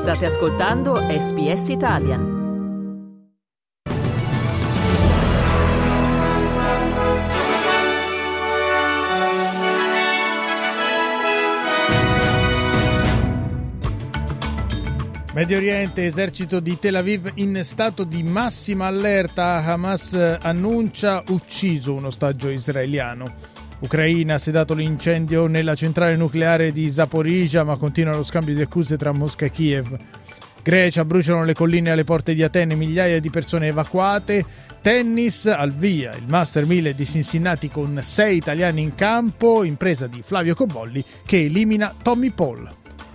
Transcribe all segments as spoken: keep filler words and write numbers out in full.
State ascoltando S B S Italian. Medio Oriente, esercito di Tel Aviv in stato di massima allerta. Hamas annuncia ucciso un ostaggio israeliano. Ucraina ha sedato l'incendio nella centrale nucleare di Zaporizhzhia, ma continua lo scambio di accuse tra Mosca e Kiev. Grecia, bruciano le colline alle porte di Atene, migliaia di persone evacuate. Tennis, al via il Master mille di Cincinnati con sei italiani in campo, impresa di Flavio Cobolli che elimina Tommy Paul.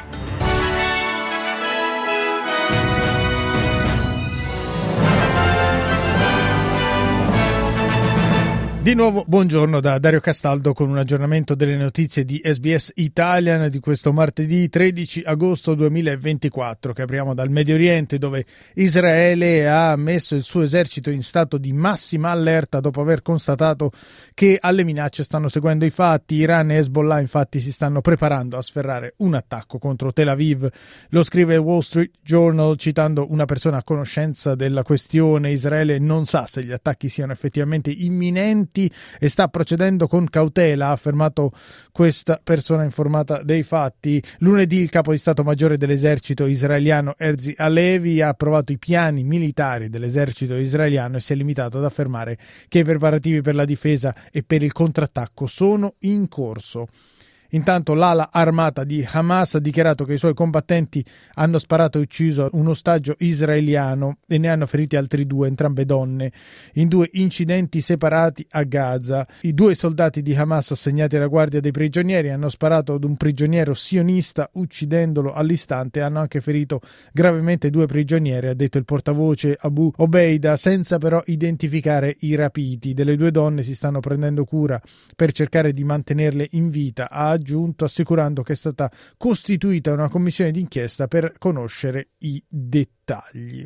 Di nuovo buongiorno da Dario Castaldo con un aggiornamento delle notizie di S B S Italian di questo martedì tredici agosto duemilaventiquattro, che apriamo dal Medio Oriente, dove Israele ha messo il suo esercito in stato di massima allerta dopo aver constatato che alle minacce stanno seguendo i fatti. Iran e Hezbollah infatti si stanno preparando a sferrare un attacco contro Tel Aviv. Lo scrive il Wall Street Journal citando una persona a conoscenza della questione. Israele non sa se gli attacchi siano effettivamente imminenti e sta procedendo con cautela, ha affermato questa persona informata dei fatti. Lunedì il capo di Stato Maggiore dell'esercito israeliano Herzi Halevi ha approvato i piani militari dell'esercito israeliano e si è limitato ad affermare che i preparativi per la difesa e per il contrattacco sono in corso. Intanto l'ala armata di Hamas ha dichiarato che i suoi combattenti hanno sparato e ucciso un ostaggio israeliano e ne hanno feriti altri due, entrambe donne, in due incidenti separati a Gaza. I due soldati di Hamas assegnati alla guardia dei prigionieri hanno sparato ad un prigioniero sionista uccidendolo all'istante e hanno anche ferito gravemente due prigionieri, ha detto il portavoce Abu Obeida, senza però identificare i rapiti. Delle due donne si stanno prendendo cura per cercare di mantenerle in vita, ha aggiunto, assicurando che è stata costituita una commissione d'inchiesta per conoscere i dettagli.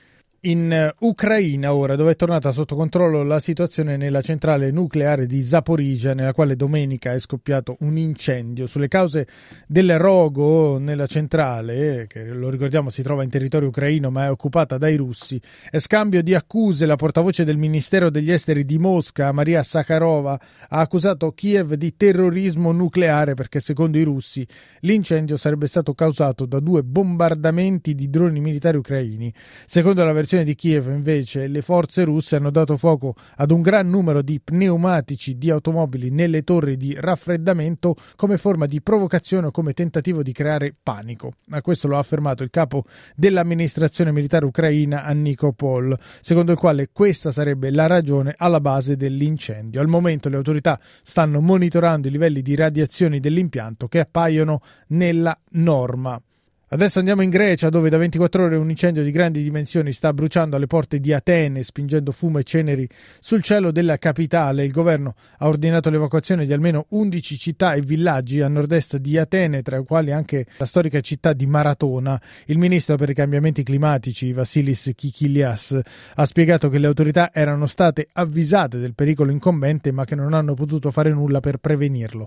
In Ucraina ora, dove è tornata sotto controllo la situazione nella centrale nucleare di Zaporizhzhia, nella quale domenica è scoppiato un incendio. Sulle cause del rogo nella centrale, che lo ricordiamo si trova in territorio ucraino ma è occupata dai russi, è scambio di accuse. La portavoce del Ministero degli Esteri di Mosca, Maria Sakharova, ha accusato Kiev di terrorismo nucleare perché secondo i russi l'incendio sarebbe stato causato da due bombardamenti di droni militari ucraini. Secondo la versione di Kiev, invece, le forze russe hanno dato fuoco ad un gran numero di pneumatici di automobili nelle torri di raffreddamento come forma di provocazione o come tentativo di creare panico. A questo lo ha affermato il capo dell'amministrazione militare ucraina, Anniko Paul, secondo il quale questa sarebbe la ragione alla base dell'incendio. Al momento le autorità stanno monitorando i livelli di radiazioni dell'impianto che appaiono nella norma. Adesso andiamo in Grecia, dove da ventiquattro ore un incendio di grandi dimensioni sta bruciando alle porte di Atene, spingendo fumo e ceneri sul cielo della capitale. Il governo ha ordinato l'evacuazione di almeno undici città e villaggi a nord-est di Atene, tra i quali anche la storica città di Maratona. Il ministro per i cambiamenti climatici, Vasilis Kikilias, ha spiegato che le autorità erano state avvisate del pericolo incombente, ma che non hanno potuto fare nulla per prevenirlo.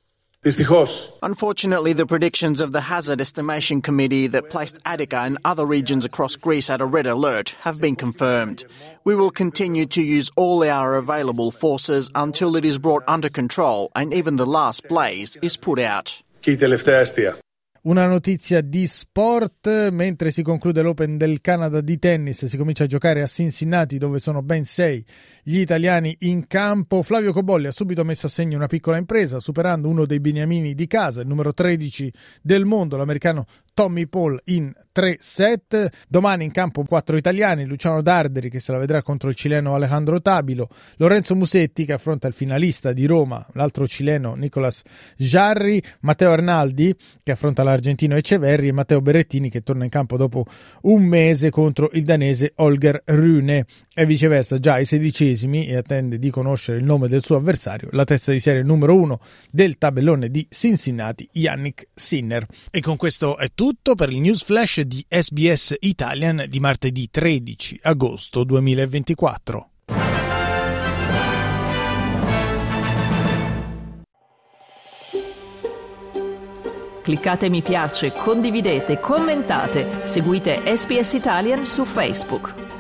Unfortunately, the predictions of the Hazard Estimation Committee that placed Attica and other regions across Greece at a red alert have been confirmed. We will continue to use all our available forces until it is brought under control and even the last blaze is put out. Una notizia di sport: mentre si conclude l'Open del Canada di tennis, si comincia a giocare a Cincinnati, dove sono ben sei gli italiani in campo. Flavio Cobolli ha subito messo a segno una piccola impresa, superando uno dei beniamini di casa, il numero tredici del mondo, l'americano Tommy Paul, in tre set. Domani in campo quattro italiani: Luciano Darderi, che se la vedrà contro il cileno Alejandro Tabilo, Lorenzo Musetti, che affronta il finalista di Roma, l'altro cileno Nicolas Jarry, Matteo Arnaldi, che affronta l'argentino Echeverri, e Matteo Berrettini, che torna in campo dopo un mese contro il danese Holger Rune, e viceversa già ai sedicesimi, e attende di conoscere il nome del suo avversario, la testa di serie numero uno del tabellone di Cincinnati, Yannick Sinner. E con questo è tutto per il news flash di S B S Italian di martedì tredici agosto duemilaventiquattro. Cliccate mi piace, condividete, commentate, seguite S B S Italian su Facebook.